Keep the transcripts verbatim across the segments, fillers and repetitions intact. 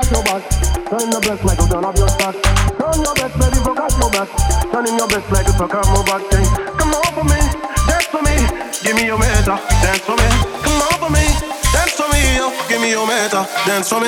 forget your back. Turn your best like you done up your stack. Turn your best, baby, forget your back. Turning your best like it's a come back. Hey, come on for me, dance for me. Give me your measure, dance for me. Come on for me, dance for me. Yo. Give me your measure, dance for me.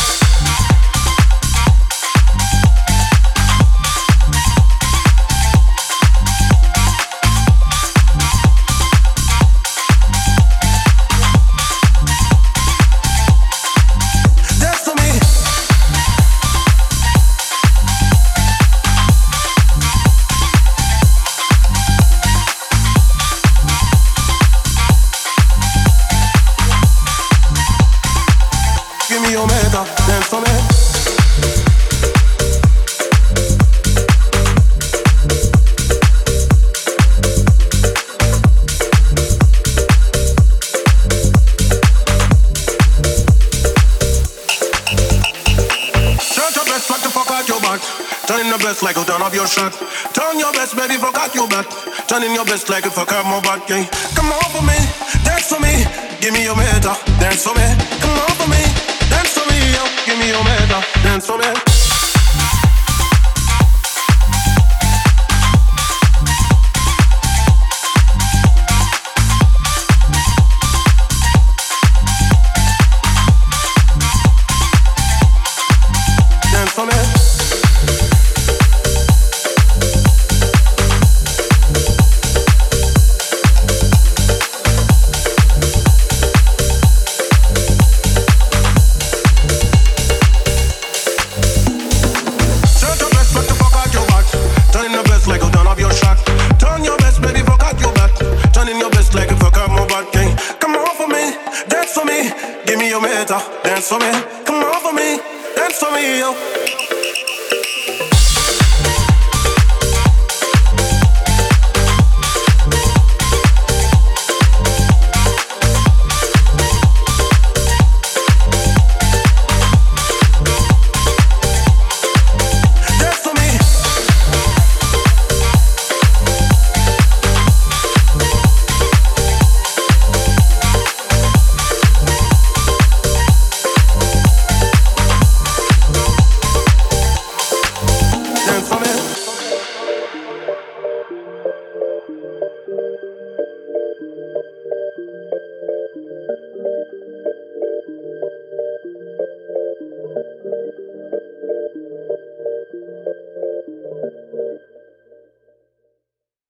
Dance for me. Turn your best, like to fuck out your back. Turning your best like you turn up your shot. Turn your best, baby, fuck out your back. Turning your best like you fuck out my back. Yeah. Come on for me, dance for me. Give me your meter, dance for me. Come on for me. Dance for me, yo. Give me your measure. Dance for me. Dance for me. Dance for me, come on for me, dance for me, yo.